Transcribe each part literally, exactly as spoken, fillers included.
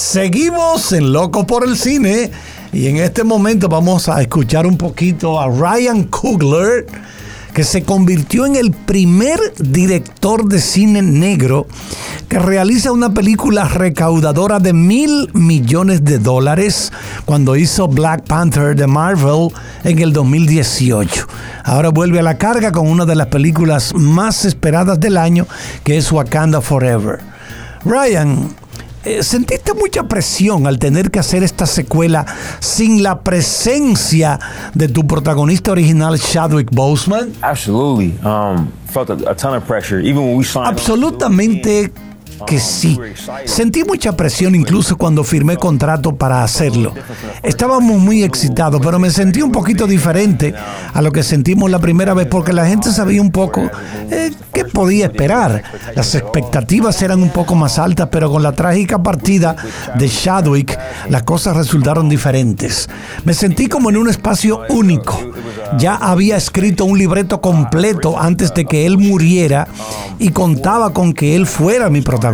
Seguimos en Loco por el Cine y en este momento vamos a escuchar un poquito a Ryan Coogler, que se convirtió en el primer director de cine negro que realiza una película recaudadora de mil millones de dólares cuando hizo Black Panther de Marvel en el dos mil dieciocho. Ahora vuelve a la carga con una de las películas más esperadas del año, que es Wakanda Forever. Ryan, eh, ¿sentiste mucha presión al tener que hacer esta secuela sin la presencia de tu protagonista original, Chadwick Boseman? Absolutely. Um, felt a, a ton of pressure. Even when we signed Absolutamente que sí. Sentí mucha presión incluso cuando firmé contrato para hacerlo. Estábamos muy excitados, pero me sentí un poquito diferente a lo que sentimos la primera vez, porque la gente sabía un poco eh, qué podía esperar. Las expectativas eran un poco más altas, pero con la trágica partida de Chadwick, las cosas resultaron diferentes. Me sentí como en un espacio único. Ya había escrito un libreto completo antes de que él muriera y contaba con que él fuera mi protagonista.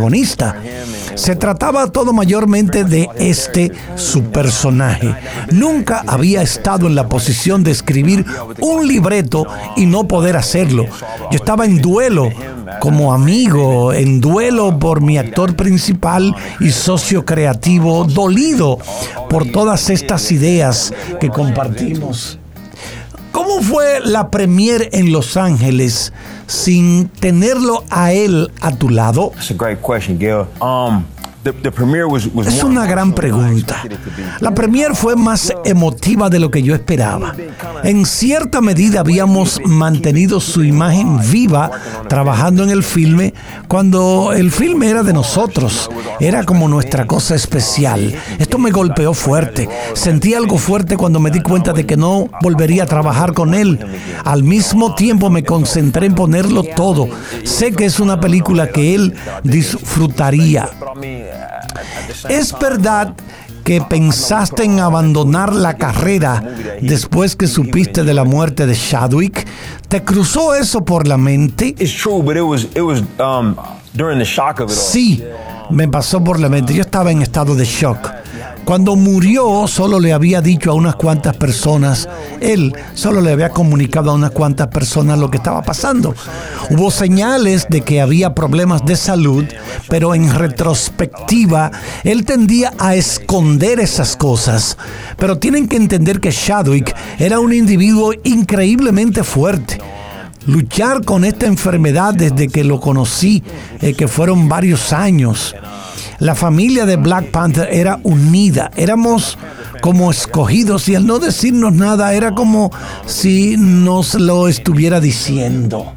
Se trataba todo mayormente de este, su personaje. Nunca había estado en la posición de escribir un libreto y no poder hacerlo. Yo estaba en duelo como amigo, en duelo por mi actor principal y socio creativo, dolido por todas estas ideas que compartimos. ¿Cómo fue la premiere en Los Ángeles sin tenerlo a él a tu lado? That's a great question, Gail. Um, the, the premiere was, was Es more una gran pregunta. La premier fue más emotiva de lo que yo esperaba. En cierta medida habíamos mantenido su imagen viva trabajando en el filme cuando el filme era de nosotros. Era como nuestra cosa especial. Esto me golpeó fuerte. Sentí algo fuerte cuando me di cuenta de que no volvería a trabajar con él. Al mismo tiempo me concentré en ponerlo todo. Sé que es una película que él disfrutaría. ¿Es verdad que pensaste en abandonar la carrera después que supiste de la muerte de Chadwick? ¿Te cruzó eso por la mente? It's true, but it was it was um during the shock of it all. Sí, me pasó por la mente. Yo estaba en estado de shock. Cuando murió, solo le había dicho a unas cuantas personas, él solo le había comunicado a unas cuantas personas lo que estaba pasando. Hubo señales de que había problemas de salud, pero en retrospectiva, él tendía a esconder esas cosas. Pero tienen que entender que Chadwick era un individuo increíblemente fuerte. Luchar con esta enfermedad desde que lo conocí, eh, que fueron varios años. La familia de Black Panther era unida, éramos como escogidos y al no decirnos nada era como si nos lo estuviera diciendo.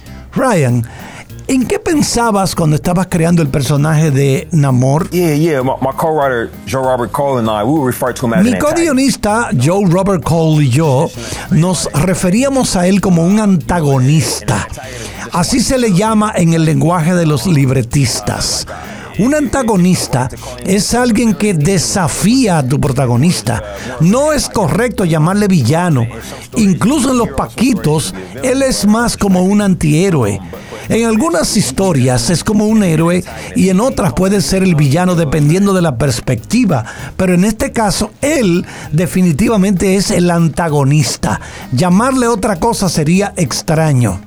Ryan, ¿en qué pensabas cuando estabas creando el personaje de Namor? Yeah, yeah. My, my co-writer Joe Robert Cole and I, we would refer to him as Mi an antagonist. co-guionista Joe Robert Cole y yo nos referíamos a él como un antagonista. Así se le llama en el lenguaje de los libretistas. Un antagonista es alguien que desafía a tu protagonista. No es correcto llamarle villano. Incluso en los Paquitos, él es más como un antihéroe. En algunas historias es como un héroe y en otras puede ser el villano dependiendo de la perspectiva. Pero en este caso, él definitivamente es el antagonista. Llamarle otra cosa sería extraño.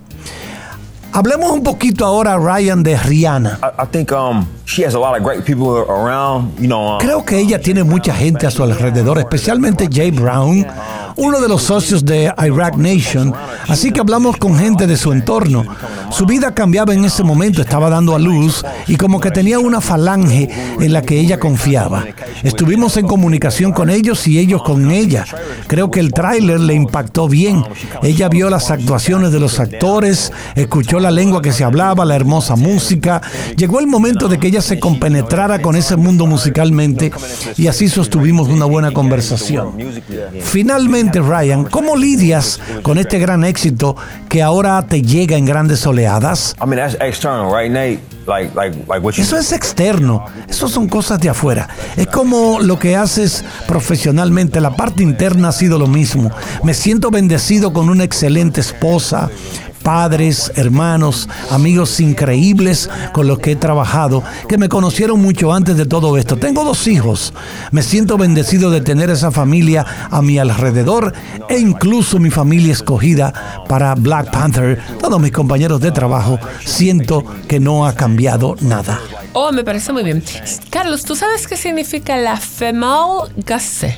Hablemos un poquito ahora, Ryan, de Rihanna. I, I think um she has a lot of great people around, you know. Um, Creo que ella tiene mucha gente a su alrededor, especialmente Jay Brown, uno de los socios de Iraq Nation. Así que hablamos con gente de su entorno. Su vida cambiaba en ese momento, estaba dando a luz y como que tenía una falange en la que ella confiaba. Estuvimos en comunicación con ellos y ellos con ella. Creo que el tráiler le impactó bien. Ella vio las actuaciones de los actores, escuchó la lengua que se hablaba, la hermosa música. Llegó el momento de que ella se compenetrara con ese mundo musicalmente y así sostuvimos una buena conversación. Finalmente, Ryan, ¿cómo lidias con este gran éxito que ahora te llega en grandes oleadas? I mean, that's external, right, Nate? Like, like, like what you Eso es externo, eso son cosas de afuera. Es como lo que haces profesionalmente, la parte interna ha sido lo mismo. Me siento bendecido con una excelente esposa, padres, hermanos, amigos increíbles con los que he trabajado, que me conocieron mucho antes de todo esto. Tengo dos hijos. Me siento bendecido de tener esa familia a mi alrededor e incluso mi familia escogida para Black Panther. Todos mis compañeros de trabajo, siento que no ha cambiado nada. Oh, me parece muy bien. Carlos, ¿tú sabes qué significa la female gaze?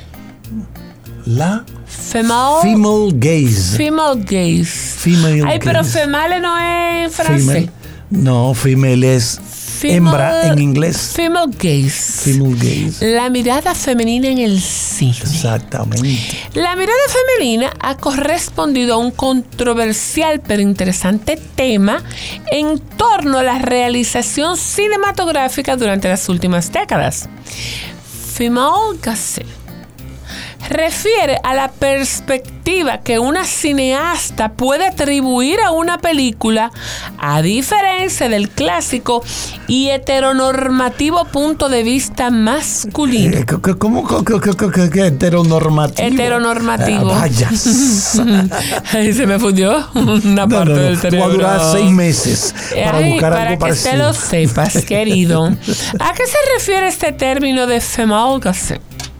La Female, female gaze. Female gaze. Female Ay, pero gaze. female no es en francés. Female. No, female es Female, hembra en inglés. Female gaze. Female gaze. La mirada femenina en el cine. Exactamente. La mirada femenina ha correspondido a un controversial pero interesante tema en torno a la realización cinematográfica durante las últimas décadas. Female gaze refiere a la perspectiva que una cineasta puede atribuir a una película, a diferencia del clásico y heteronormativo punto de vista masculino. Eh, ¿Cómo, cómo, cómo, cómo, cómo heteronormativo? Heteronormativo. Ah, vaya. Ahí se me fundió una parte no, no, del cerebro. Va a durar seis meses para Ay, buscar para algo que parecido. te lo sepas, querido. ¿A qué se refiere este término de female gaze?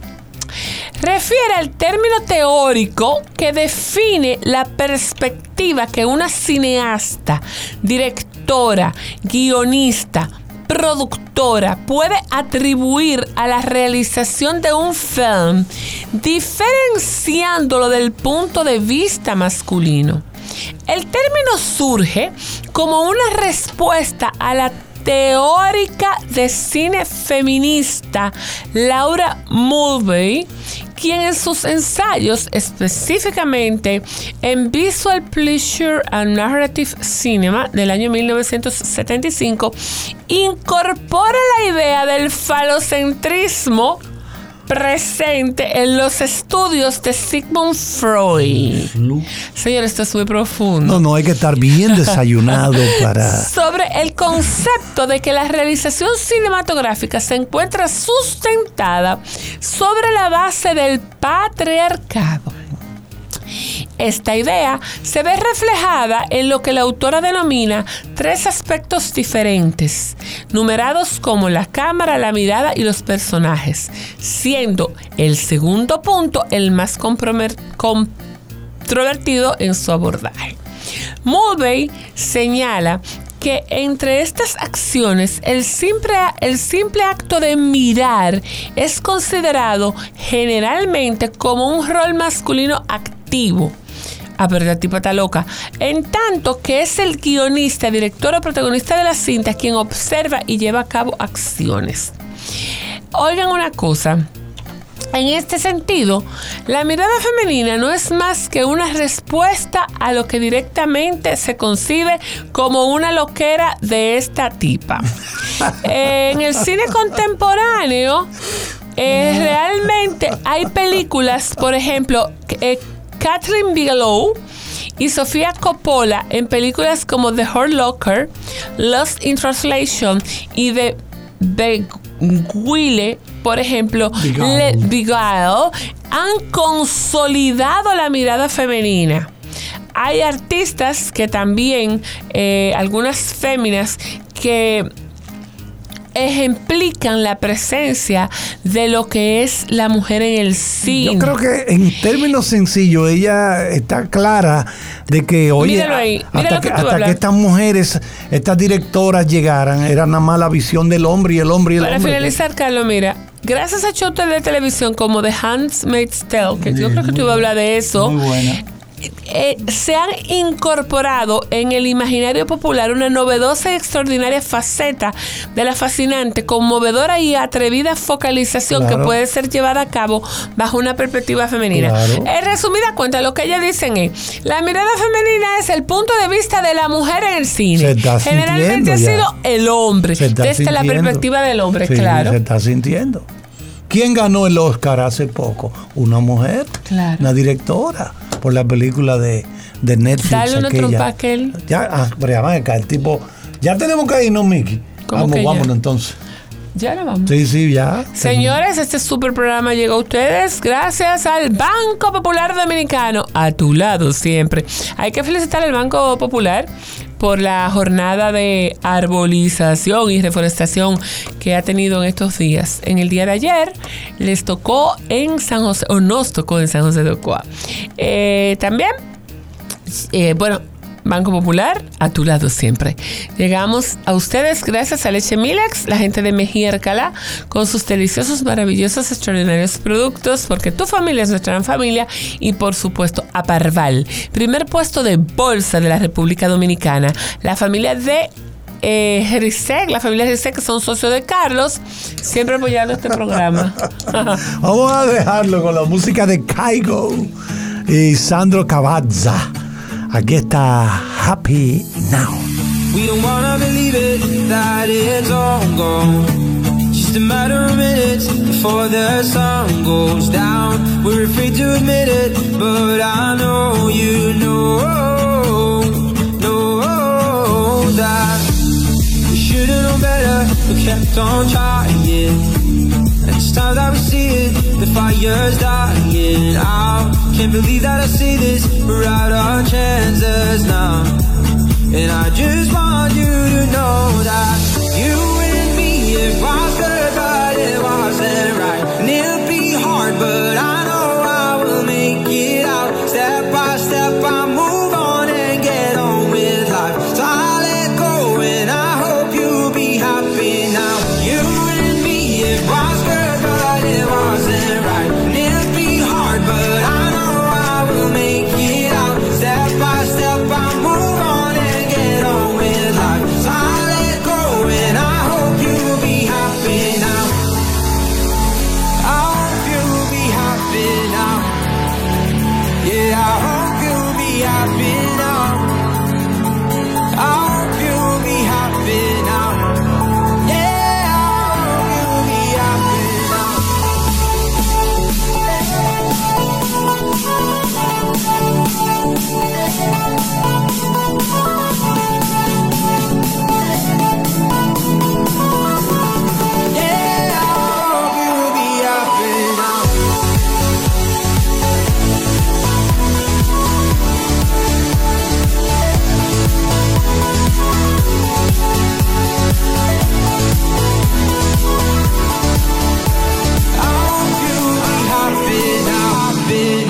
Refiere al término teórico que define la perspectiva que una cineasta, directora, guionista, productora puede atribuir a la realización de un film, diferenciándolo del punto de vista masculino. El término surge como una respuesta a la teórica de cine feminista Laura Mulvey, quien en sus ensayos, específicamente en Visual Pleasure and Narrative Cinema del año mil novecientos setenta y cinco, incorpora la idea del falocentrismo presente en los estudios de Sigmund Freud. Señor, esto es muy profundo. No, no, hay que estar bien desayunado para... Sobre el concepto de que la realización cinematográfica se encuentra sustentada sobre la base del patriarcado. Esta idea se ve reflejada en lo que la autora denomina tres aspectos diferentes, numerados como la cámara, la mirada y los personajes, siendo el segundo punto el más controvertido en su abordaje. Mulvey señala que entre estas acciones el simple, el simple acto de mirar es considerado generalmente como un rol masculino activo. Ah, pero la tipa está loca. En tanto que es el guionista, director o protagonista de la cinta quien observa y lleva a cabo acciones. Oigan una cosa. En este sentido, la mirada femenina no es más que una respuesta a lo que directamente se concibe como una loquera de esta tipa. En el cine contemporáneo, eh, realmente hay películas, por ejemplo, eh, Catherine Bigelow y Sofía Coppola en películas como The Hurt Locker, Lost in Translation y The Beguile, por ejemplo, Le Beguile, han consolidado la mirada femenina. Hay artistas que también, eh, algunas féminas, que ejemplifican la presencia de lo que es la mujer en el cine. Yo creo que en términos sencillos ella está clara de que, oye, ahí, hasta, que, que, hasta que estas mujeres, estas directoras llegaran, era nada más la visión del hombre y el hombre y el Para hombre. Para finalizar, Carlos, mira, gracias a shows de televisión como The Handmaid's Tale, que sí, yo creo que tú ibas a hablar de eso. Muy buena. Eh, se han incorporado en el imaginario popular una novedosa y extraordinaria faceta de la fascinante, conmovedora y atrevida focalización claro. que puede ser llevada a cabo bajo una perspectiva femenina. Claro. En resumida cuenta, lo que ellas dicen es: la mirada femenina es el punto de vista de la mujer en el cine. Generalmente ha sido ya. el hombre, desde sintiendo. la perspectiva del hombre, sí, claro. Se está sintiendo. ¿Quién ganó el Oscar hace poco? Una mujer, claro. una directora, por la película de, de Netflix. Dale una trompa a aquel. Ya, ah, pero ya, el tipo, ya tenemos que irnos, Mickey. Vamos, vámonos entonces. Ya no vamos. Sí, sí, ya. Señores, este super programa llegó a ustedes gracias al Banco Popular Dominicano. A tu lado siempre. Hay que felicitar al Banco Popular por la jornada de arbolización y reforestación que ha tenido en estos días. En el día de ayer les tocó en San José, o nos tocó en San José de Ocoa. Eh, también, eh, bueno, Banco Popular, a tu lado siempre. Llegamos a ustedes gracias a Leche Milex, la gente de Mejía Alcalá, con sus deliciosos, maravillosos, extraordinarios productos, porque tu familia es nuestra gran familia. Y por supuesto, a Parval, primer puesto de bolsa de la República Dominicana. La familia de eh, Rizek, la familia Rizek, que son socios de Carlos, siempre apoyando este programa. Vamos a dejarlo con la música de Kygo y Sandro Cavazza. Aquí está Happy Now. We don't wanna believe it, that it's all gone. Just a matter of minutes before the sun goes down. We're afraid to admit it, but I know you know, know that we should've known better, but kept on trying. It's time that we see it, the fire's dying out. Can't believe that I say this, we're out our chances now. And I just want you to know that you and me, it was good, but it wasn't right. And it'll be hard, but I know I will make it out. Step by step, I move on and get on with life. So I let go and I hope you'll be happy now. You and me, it was good, but it wasn't right. And it'll be hard, but I know I will make it out. Step by step, I move on and get on with life. So I let go and I hope you'll be happy now. I hope you'll be happy now. Yeah, I hope you'll be happy now. I hope you'll be happy now. Yeah, I hope you'll be happy now. Yeah, I hope you'll be happy now. I hope you'll be happy now, happy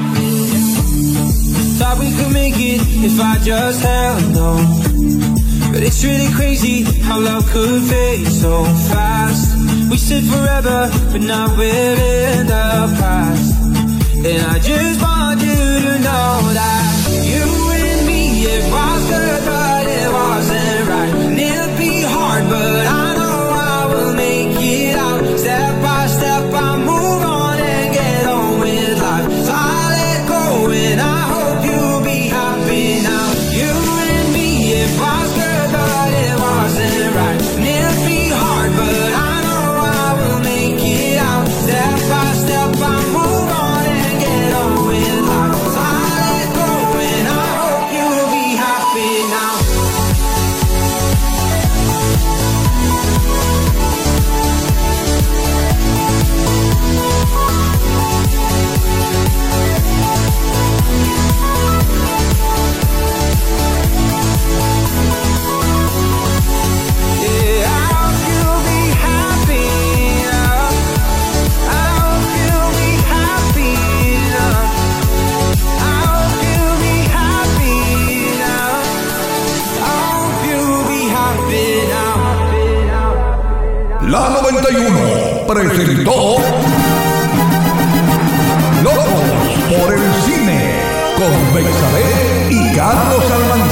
now. Thought we could make it if I just held on. But it's really crazy how love could fade so fast. We said forever, but now we're in the past. And I just want you to know that you and me, it was good, but it wasn't right. And it'll be hard, but I know I will make it out. Step by step, I move on and get on with life. So I let go and I hope you'll be happy now. You and me, it was good, but it wasn't right. And it'll be hard, but I know I will make it out. Step by step, I move on and get on with life. So I let go and I hope you'll be happy now. Yeah, I hope you'll be happy now. I hope you'll be happy now. I hope you'll be happy now. I hope you'll be happy now. La noventa y uno presentó Locos por el Cine con Bexabé y Carlos Almanzar.